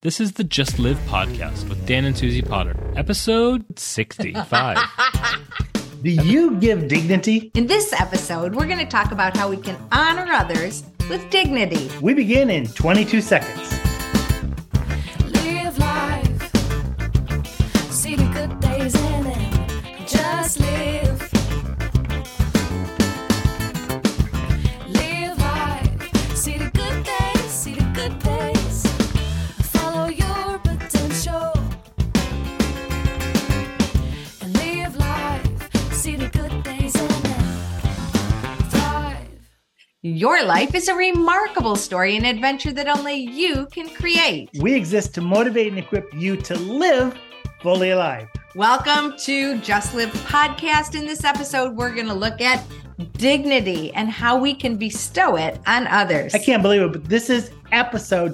This is the Just Live podcast with Dan and Susie Potter, episode 65. Do you give dignity? In this episode, we're going to talk about how we can honor others with dignity. We begin in 22 seconds. Live life, see the good days in it, just live. Live life, see the good days, see the good days, follow your potential. And live life, see the good days in it, thrive. Your life is a remarkable story, an adventure that only you can create. We exist to motivate and equip you to live fully alive. Welcome to Just Live podcast. In this episode, we're going to look at dignity and how we can bestow it on others. I can't believe it, but this is episode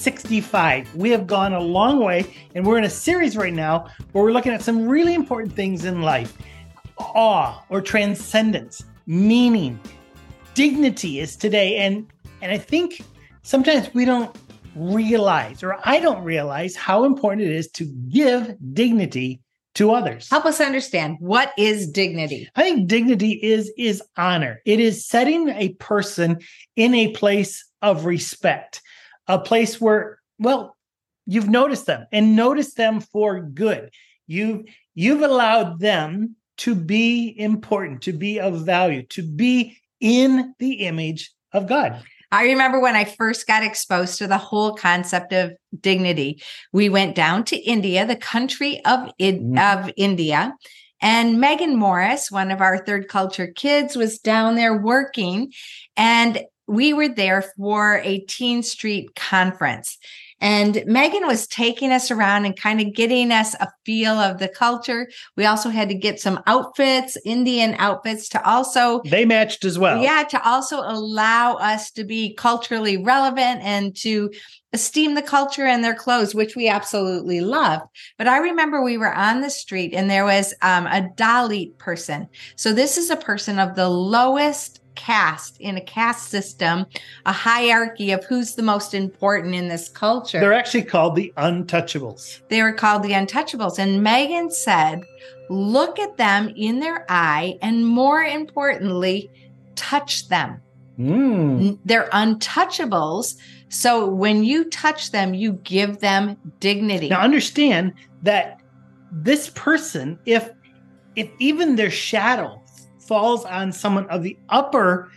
65. We have gone a long way, and we're in a series right now where we're looking at some really important things in life. Awe or transcendence, meaning, dignity is today. And I think sometimes we don't realize, or I don't realize, how important it is to give dignity to others. Help us understand, what is dignity? I think dignity is honor. It is setting a person in a place of respect, a place where, well, you've noticed them and noticed them for good. You've allowed them to be important, to be of value, to be in the image of God. I remember when I first got exposed to the whole concept of dignity. We went down to India, the country of India, and Megan Morris, one of our third culture kids, was down there working, and we were there for a Teen Street conference. And Megan was taking us around and kind of getting us a feel of the culture. We also had to get some outfits, Indian outfits, to also... They matched as well. Yeah, to also allow us to be culturally relevant and to esteem the culture and their clothes, which we absolutely loved. But I remember we were on the street and there was a Dalit person. So this is a person of the lowest caste in a caste system, a hierarchy of who's the most important in this culture. They're actually called the untouchables. They were called the untouchables. And Megan said, look at them in their eye, and more importantly, touch them. They're untouchables. So when you touch them, you give them dignity. Now understand that this person, if even their shadow falls on someone of the upper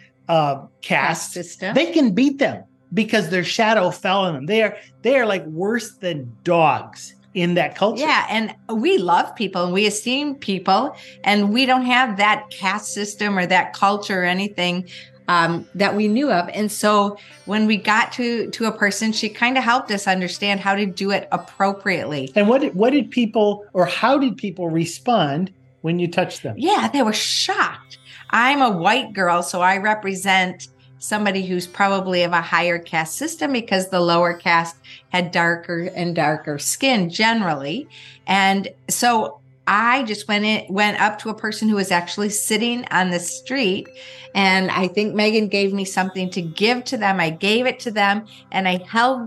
caste system, they can beat them because their shadow fell on them. They are like worse than dogs in that culture. Yeah, and we love people and we esteem people, and we don't have that caste system or that culture or anything that we knew of. And so when we got to a person, she kind of helped us understand how to do it appropriately. And what did people, or how did people respond when you touched them? Yeah, they were shocked. I'm a white girl, so I represent somebody who's probably of a higher caste system because the lower caste had darker and darker skin generally. And so I just went up to a person who was actually sitting on the street, and I think Megan gave me something to give to them. I gave it to them, and I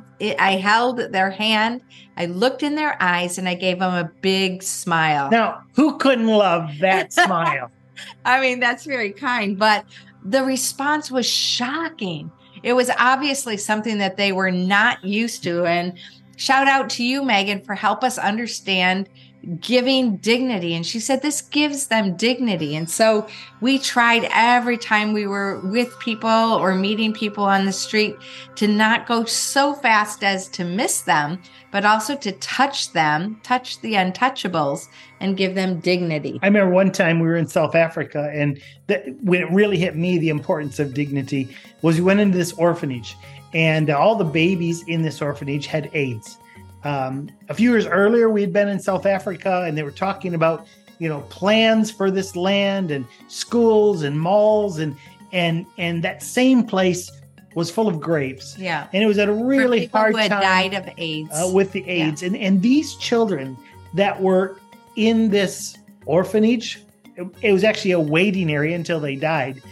held their hand. I looked in their eyes, and I gave them a big smile. Now, who couldn't love that smile? I mean, that's very kind, but the response was shocking. It was obviously something that they were not used to. And shout out to you, Megan, for help us understand giving dignity. And she said this gives them dignity. And so we tried every time we were with people or meeting people on the street to not go so fast as to miss them, but also to touch them, touch the untouchables, and give them dignity. I remember one time we were in South Africa, and when it really hit me, the importance of dignity was we went into this orphanage, and all the babies in this orphanage had AIDS. A few years earlier, we had been in South Africa, and they were talking about, plans for this land and schools and malls, and that same place was full of graves. Yeah. And it was at a really hard time. Who had died of AIDS. With the AIDS. Yeah. And these children that were in this orphanage, it was actually a waiting area until they died.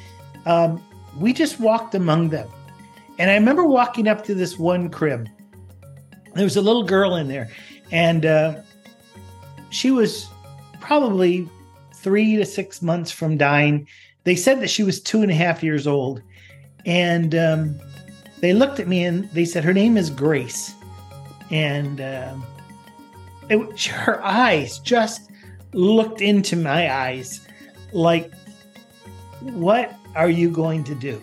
We just walked among them. And I remember walking up to this one crib, There was a little girl in there, and she was probably 3 to 6 months from dying. They said that she was 2.5 years old. And they looked at me and they said, her name is Grace. And her eyes just looked into my eyes like, what are you going to do?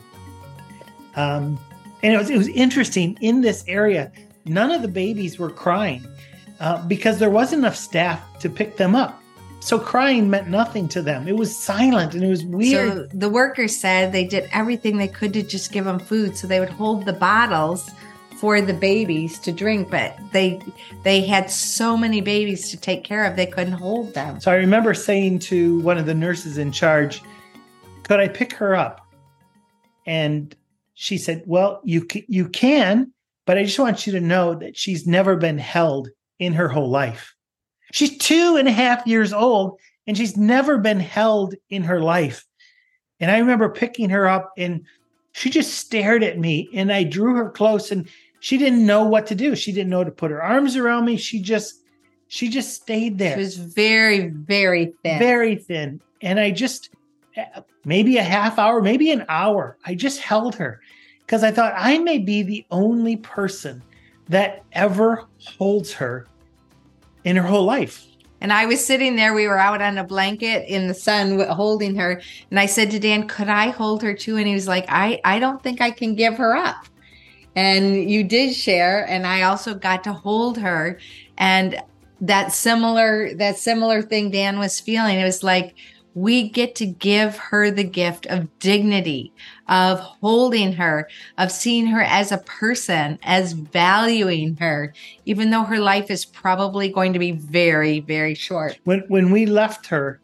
And it was interesting in this area. None of the babies were crying because there wasn't enough staff to pick them up. So crying meant nothing to them. It was silent and it was weird. So the workers said they did everything they could to just give them food. So they would hold the bottles for the babies to drink, but they had so many babies to take care of, they couldn't hold them. So I remember saying to one of the nurses in charge, could I pick her up? And she said, well, you can, but I just want you to know that she's never been held in her whole life. She's 2.5 years old and she's never been held in her life. And I remember picking her up and she just stared at me and I drew her close and she didn't know what to do. She didn't know to put her arms around me. She just stayed there. She was very, very thin. Very thin. And I just, maybe a half hour, maybe an hour, I just held her because I thought I may be the only person that ever holds her in her whole life. And I was sitting there, we were out on a blanket in the sun holding her. And I said to Dan, could I hold her too? And he was like, I don't think I can give her up. And you did share. And I also got to hold her. And that similar thing Dan was feeling, it was like, we get to give her the gift of dignity, of holding her, of seeing her as a person, as valuing her, even though her life is probably going to be very, very short. When we left her,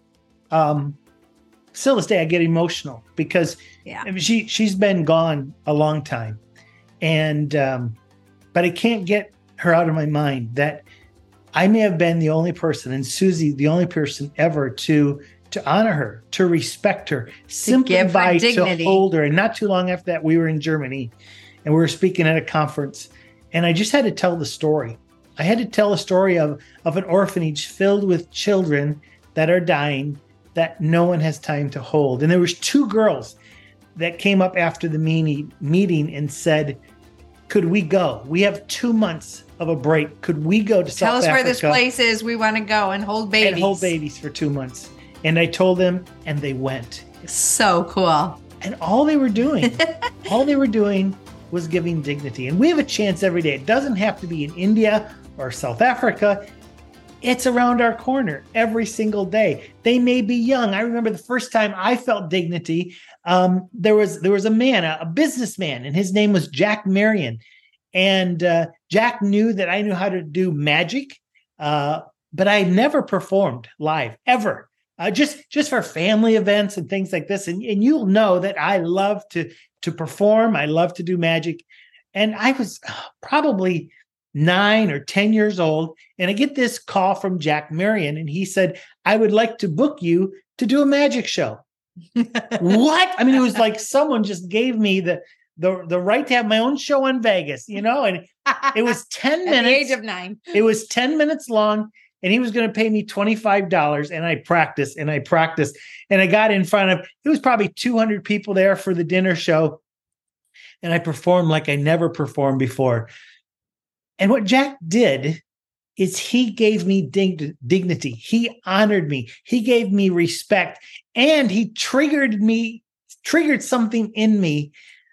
still this day I get emotional because she's been gone a long time. And but I can't get her out of my mind that I may have been the only person, and Susie, the only person ever to honor her, to respect her, simply by to hold her. And not too long after that, we were in Germany and we were speaking at a conference. And I just had to tell the story. I had to tell a story of an orphanage filled with children that are dying that no one has time to hold. And there was 2 girls that came up after the meeting and said, could we go? We have 2 months of a break. Could we go to South Africa? Tell us where this place is. We want to go and hold babies. And hold babies for 2 months. And I told them, and they went. So cool. And all they were doing was giving dignity. And we have a chance every day. It doesn't have to be in India or South Africa. It's around our corner every single day. They may be young. I remember the first time I felt dignity. There was a man, a businessman, and his name was Jack Marion. And Jack knew that I knew how to do magic, but I never performed live, ever. Just for family events and things like this. And you'll know that I love to perform. I love to do magic. And I was probably 9 or 10 years old. And I get this call from Jack Marion. And he said, I would like to book you to do a magic show. What? I mean, it was like someone just gave me the right to have my own show in Vegas, and it was 10 minutes. At the age of 9. It was 10 minutes long. And he was going to pay me $25. And I practiced. And I got in front of, it was probably 200 people there for the dinner show. And I performed like I never performed before. And what Jack did is he gave me dignity. He honored me. He gave me respect. And he triggered something in me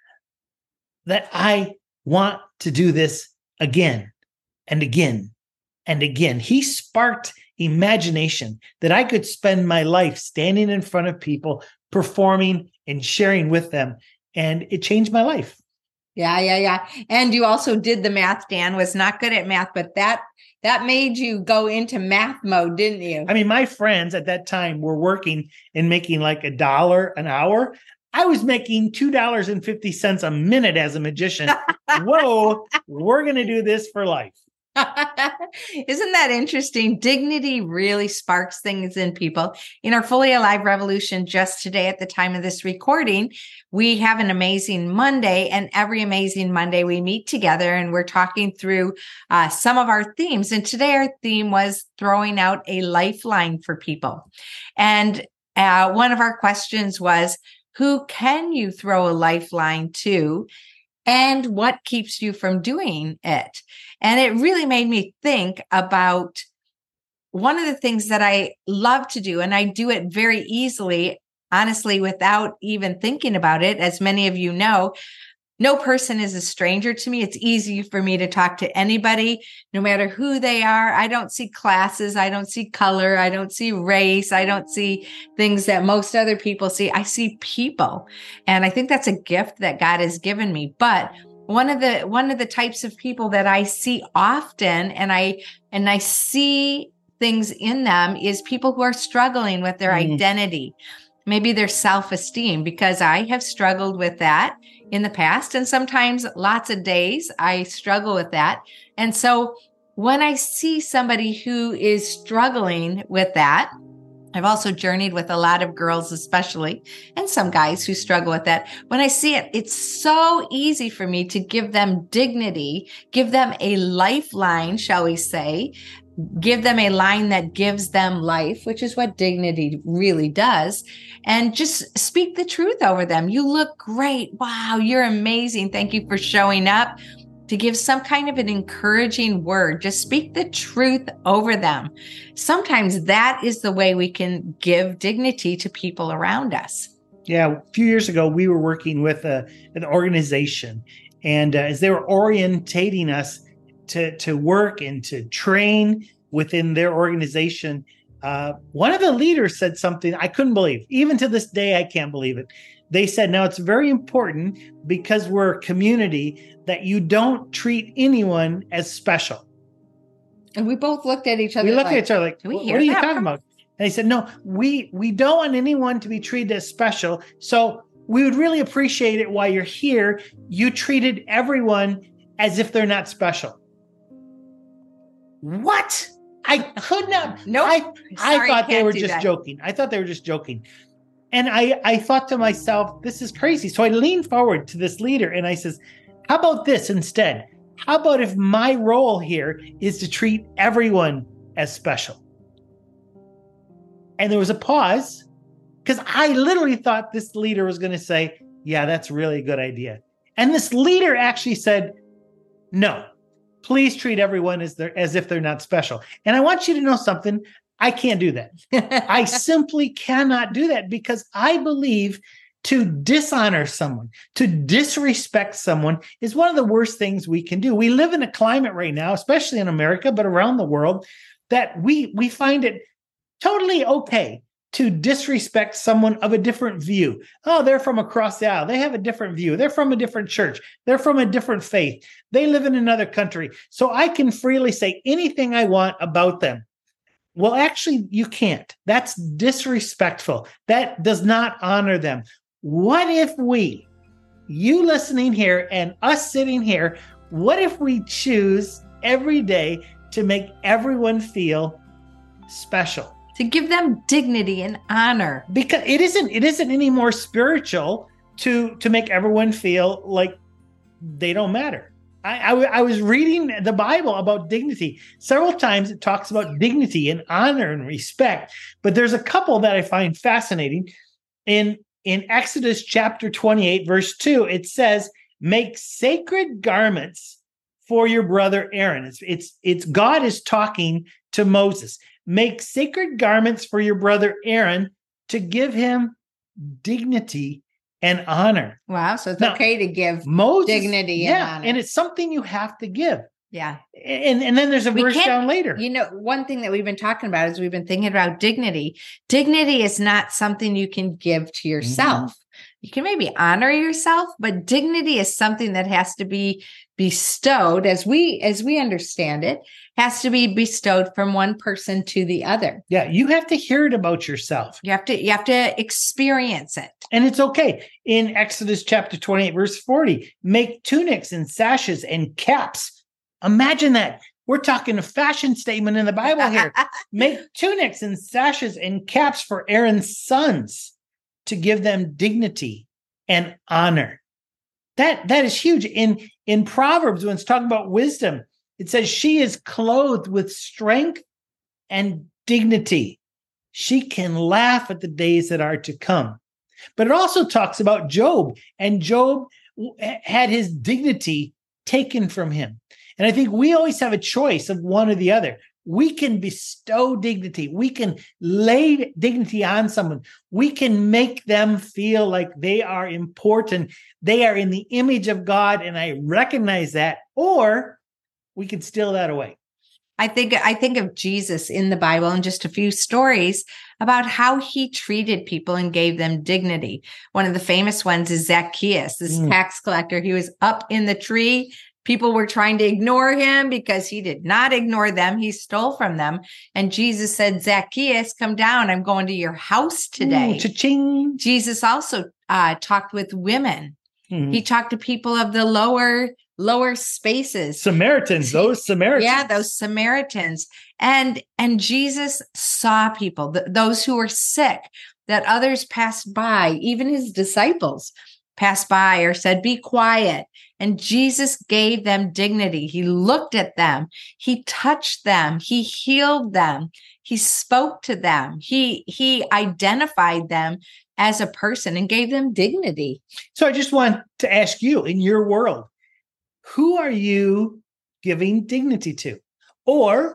that I want to do this again and again. And again, he sparked imagination that I could spend my life standing in front of people, performing and sharing with them. And it changed my life. Yeah. And you also did the math. Dan was not good at math, but that made you go into math mode, didn't you? I mean, my friends at that time were working and making like $1 an hour. I was making $2.50 a minute as a magician. Whoa, we're going to do this for life. Isn't that interesting? Dignity really sparks things in people. In our Fully Alive Revolution, just today at the time of this recording, we have an amazing Monday, and every amazing Monday we meet together and we're talking through some of our themes. And today our theme was throwing out a lifeline for people. And one of our questions was, who can you throw a lifeline to? And what keeps you from doing it? And it really made me think about one of the things that I love to do, and I do it very easily, honestly, without even thinking about it. As many of you know, no person is a stranger to me. It's easy for me to talk to anybody, no matter who they are. I don't see classes. I don't see color. I don't see race. I don't see things that most other people see. I see people. And I think that's a gift that God has given me. But one of the types of people that I see often, and I see things in them, is people who are struggling with their identity, maybe their self-esteem, because I have struggled with that in the past. And sometimes lots of days I struggle with that. And so when I see somebody who is struggling with that, I've also journeyed with a lot of girls, especially, and some guys who struggle with that. When I see it, it's so easy for me to give them dignity, give them a lifeline, shall we say, give them a line that gives them life, which is what dignity really does, and just speak the truth over them. You look great. Wow, you're amazing. Thank you for showing up. To give some kind of an encouraging word, just speak the truth over them. Sometimes that is the way we can give dignity to people around us. Yeah, a few years ago, we were working with an organization, and as they were orientating us to work and to train within their organization, one of the leaders said something I couldn't believe. Even to this day, I can't believe it. They said, now it's very important, because we're a community, that you don't treat anyone as special. And we both looked at each other. We looked at each other like, "Do we what hear are you that talking from-" about? And they said, no, we don't want anyone to be treated as special. So we would really appreciate it while you're here. You treated everyone as if they're not special. What? I could not. Nope. I Sorry, thought they can't were do just that. joking. I thought they were just joking. And I thought to myself, this is crazy. So I leaned forward to this leader and I says, how about this instead? How about if my role here is to treat everyone as special? And there was a pause, because I literally thought this leader was going to say, yeah, that's really a good idea. And this leader actually said, no, please treat everyone as if they're not special. And I want you to know something. I can't do that. I simply cannot do that, because I believe to dishonor someone, to disrespect someone, is one of the worst things we can do. We live in a climate right now, especially in America, but around the world, that we find it totally okay to disrespect someone of a different view. Oh, they're from across the aisle. They have a different view. They're from a different church. They're from a different faith. They live in another country. So I can freely say anything I want about them. Well, actually, you can't. That's disrespectful. That does not honor them. What if you listening here and us sitting here, what if we choose every day to make everyone feel special? To give them dignity and honor. Because it isn't any more spiritual to make everyone feel like they don't matter. I was reading the Bible about dignity. Several times it talks about dignity and honor and respect, but there's a couple that I find fascinating. In Exodus chapter 28, verse 2, it says, make sacred garments for your brother Aaron. It's God is talking to Moses. Make sacred garments for your brother Aaron to give him dignity and honor. Wow. So it's Now, okay to give Moses, dignity and honor. and it's something you have to give. Yeah. And then there's a We verse can't- down later. You know, one thing that we've been talking about is we've been thinking about dignity. Dignity is not something you can give to yourself. You can maybe honor yourself, but dignity is something that has to be bestowed, as we understand it, has to be bestowed from one person to the other. Yeah, you have to hear it about yourself. You have to experience it. And it's okay. In Exodus chapter 28, verse 40, make tunics and sashes and caps. Imagine that. We're talking a fashion statement in the Bible here. Make tunics and sashes and caps for Aaron's sons to give them dignity and honor. That is huge. In Proverbs, when it's talking about wisdom, it says she is clothed with strength and dignity. She can laugh at the days that are to come. But it also talks about Job, and Job had his dignity taken from him. And I think we always have a choice of one or the other. We can bestow dignity. We can lay dignity on someone. We can make them feel like they are important. They are in the image of God, and I recognize that. Or we can steal that away. I think of Jesus in the Bible and just a few stories about how he treated people and gave them dignity. One of the famous ones is Zacchaeus, this tax collector. He was up in the tree. People were trying to ignore him because he did not ignore them. He stole from them. And Jesus said, Zacchaeus, come down. I'm going to your house today. Cha-ching. Jesus also talked with women. He talked to people of the lower spaces. Samaritans, those Samaritans. Yeah, those Samaritans. And Jesus saw people, those who were sick, that others passed by, even his disciples passed by or said, be quiet. And Jesus gave them dignity. He looked at them. He touched them. He healed them. He spoke to them. He identified them as a person and gave them dignity. So I just want to ask you, in your world, who are you giving dignity to? Or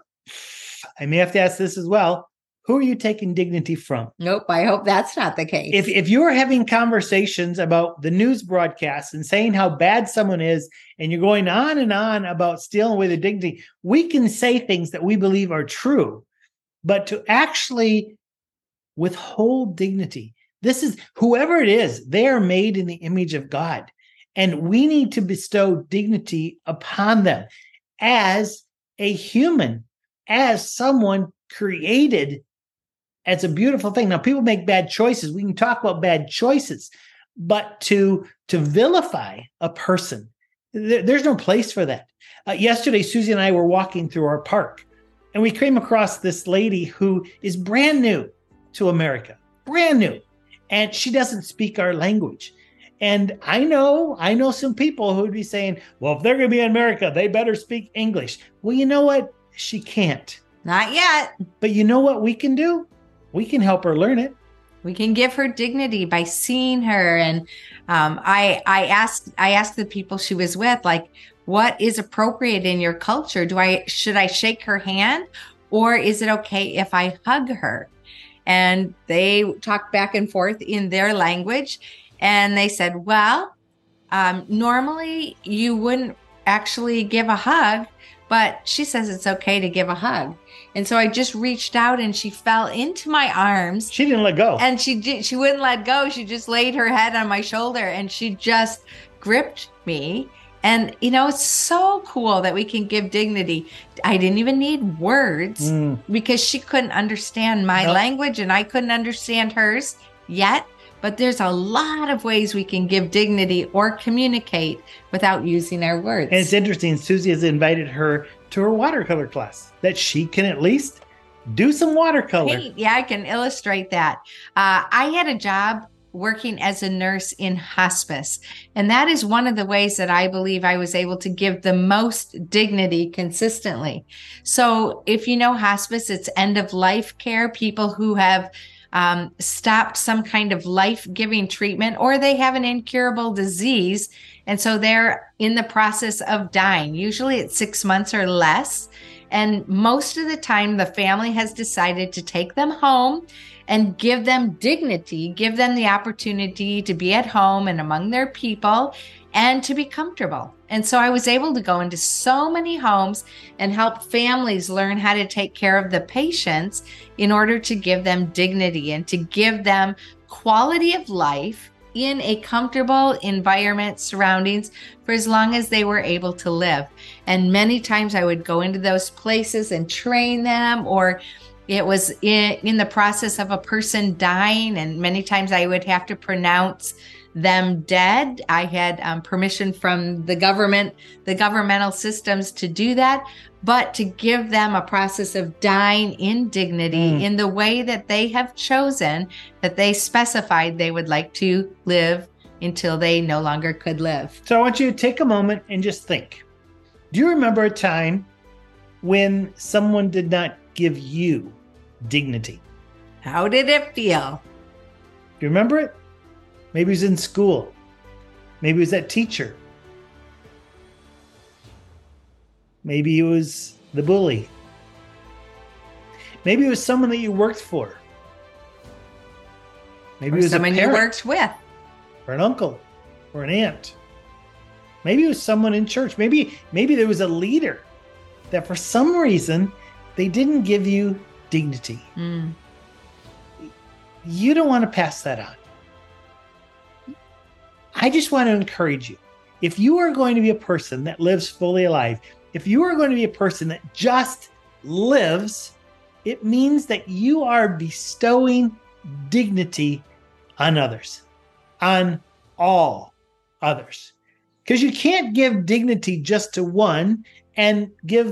I may have to ask this as well. Who are you taking dignity from? Nope, I hope that's not the case. If you're having conversations about the news broadcasts and saying how bad someone is, and you're going on and on about stealing away their dignity, we can say things that we believe are true, but to actually withhold dignity, this is whoever it is, they are made in the image of God. And we need to bestow dignity upon them as a human, as someone created as a beautiful thing. Now, people make bad choices. We can talk about bad choices, but to vilify a person, there's no place for that. Yesterday, Susie and I were walking through our park, and we came across this lady who is brand new to America, brand new, and she doesn't speak our language. And I know some people who would be saying, well, if they're going to be in America, they better speak English. Well, you know what? She can't. Not yet. But you know what we can do? We can help her learn it. We can give her dignity by seeing her. And I asked the people she was with, like, what is appropriate in your culture? Should I shake her hand, or is it okay if I hug her? And they talked back and forth in their language. And they said, well, normally you wouldn't actually give a hug, but she says it's okay to give a hug. And so I just reached out, and she fell into my arms. She didn't let go. And she wouldn't let go. She just laid her head on my shoulder, and she just gripped me. And, it's so cool that we can give dignity. I didn't even need words because she couldn't understand my language, and I couldn't understand hers yet. But there's a lot of ways we can give dignity or communicate without using our words. And it's interesting. Susie has invited her to her watercolor class, that she can at least do some watercolor. Hey, yeah, I can illustrate that. I had a job working as a nurse in hospice. And that is one of the ways that I believe I was able to give the most dignity consistently. So if you know hospice, it's end of life care, people who have stopped some kind of life-giving treatment, or they have an incurable disease. And so they're in the process of dying. Usually it's 6 months or less. And most of the time, the family has decided to take them home and give them dignity, give them the opportunity to be at home and among their people and to be comfortable. And so I was able to go into so many homes and help families learn how to take care of the patients in order to give them dignity and to give them quality of life in a comfortable environment, surroundings, for as long as they were able to live. And many times I would go into those places and train them, or it was in the process of a person dying, and many times I would have to pronounce them dead. I had permission from the governmental systems to do that, but to give them a process of dying in dignity in the way that they have chosen, that they specified they would like to live until they no longer could live. So I want you to take a moment and just think. Do you remember a time when someone did not give you dignity? How did it feel? Do you remember it? Maybe it was in school. Maybe it was that teacher. Maybe it was the bully. Maybe it was someone that you worked for. Maybe Or it was someone a you parent, worked with. or an uncle, or an aunt. Maybe it was someone in church. Maybe there was a leader that for some reason they didn't give you dignity. You don't want to pass that on. I just want to encourage you. If you are going to be a person that lives fully alive, if you are going to be a person that just lives, it means that you are bestowing dignity on others, on all others. Because you can't give dignity just to one and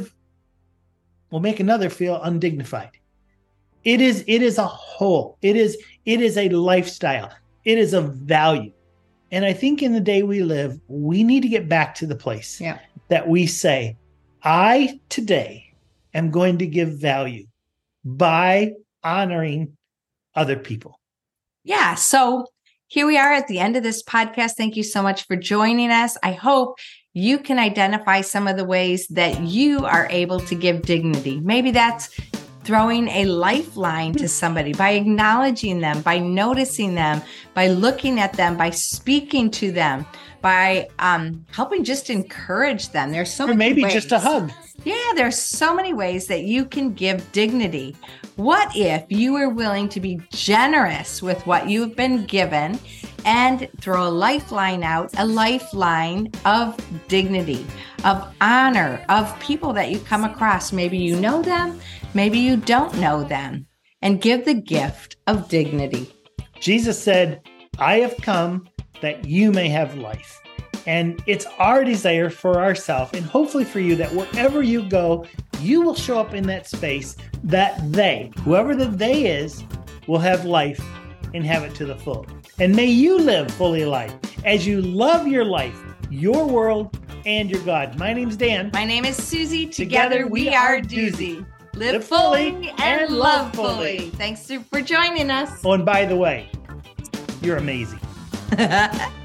make another feel undignified. It is a whole. It is a lifestyle. It is a value. And I think in the day we live, we need to get back to the place that we say, I today am going to give value by honoring other people. Yeah. So here we are at the end of this podcast. Thank you so much for joining us. I hope you can identify some of the ways that you are able to give dignity. Maybe that's throwing a lifeline to somebody, by acknowledging them, by noticing them, by looking at them, by speaking to them, by helping just encourage them. There's so many maybe ways. Just a hug. Yeah, there's so many ways that you can give dignity. What if you were willing to be generous with what you've been given and throw a lifeline out, a lifeline of dignity, of honor, of people that you come across? Maybe you know them, maybe you don't know them, and give the gift of dignity. Jesus said, I have come that you may have life. And it's our desire for ourselves and hopefully for you that wherever you go, you will show up in that space that whoever the they is, will have life and have it to the full. And may you live fully alive as you love your life, your world, and your God. My name's Dan. My name is Susie. Together we are Doozy. Live fully and love fully. Thanks for joining us. Oh, and by the way, you're amazing.